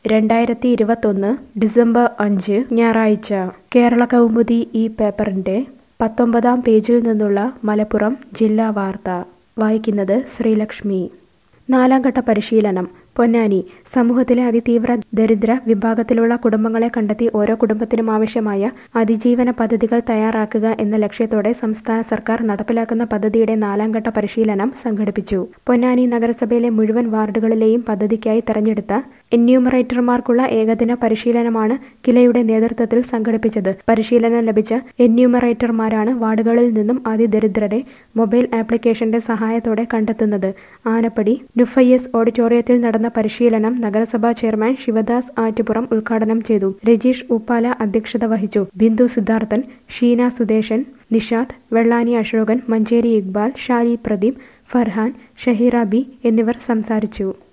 2021 December 5 ഞായറാഴ്ച കേരള കൗമുദി ഈ പേപ്പറിന്റെ 19-ാം പേജിൽ നിന്നുള്ള മലപ്പുറം ജില്ലാ വാർത്ത വായിക്കുന്നത് ശ്രീലക്ഷ്മി. 4ാം ഘട്ട പരിശീലനം. പൊന്നാനി. സമൂഹത്തിലെ അതിതീവ്ര ദരിദ്ര വിഭാഗത്തിലുള്ള കുടുംബങ്ങളെ കണ്ടെത്തി ഓരോ കുടുംബത്തിനും ആവശ്യമായ അതിജീവന പദ്ധതികൾ തയ്യാറാക്കുക എന്ന ലക്ഷ്യത്തോടെ സംസ്ഥാന സർക്കാർ നടപ്പിലാക്കുന്ന പദ്ധതിയുടെ 4ാം ഘട്ട പരിശീലനം സംഘടിപ്പിച്ചു. പൊന്നാനി നഗരസഭയിലെ മുഴുവൻ വാർഡുകളിലെയും പദ്ധതിക്കായി തെരഞ്ഞെടുത്ത എന്യൂമറേറ്റർമാർക്കുള്ള ഏകദിന പരിശീലനമാണ് കിലയുടെ നേതൃത്വത്തിൽ സംഘടിപ്പിച്ചത്. പരിശീലനം ലഭിച്ച എന്യൂമറേറ്റർമാരാണ് വാർഡുകളിൽ നിന്നും അതിദരിദ്രരെ മൊബൈൽ ആപ്ലിക്കേഷന്റെ സഹായത്തോടെ കണ്ടെത്തുന്നത്. ആനപ്പടി നുഫയ്യസ് ഓഡിറ്റോറിയത്തിൽ നടന്ന പരിശീലനം നഗരസഭാ ചെയർമാൻ ശിവദാസ് ആറ്റുപുറം ഉദ്ഘാടനം ചെയ്തു. രജീഷ് ഉപ്പാല അധ്യക്ഷത വഹിച്ചു. ബിന്ദു സിദ്ധാർത്ഥൻ, ഷീന സുദേശൻ, നിഷാദ്, വെള്ളാനി അശോകൻ, മഞ്ചേരി ഇക്ബാൽ, ഷാലി പ്രദീപ്, ഫർഹാൻ, ഷഹീറ ബി എന്നിവർ സംസാരിച്ചു.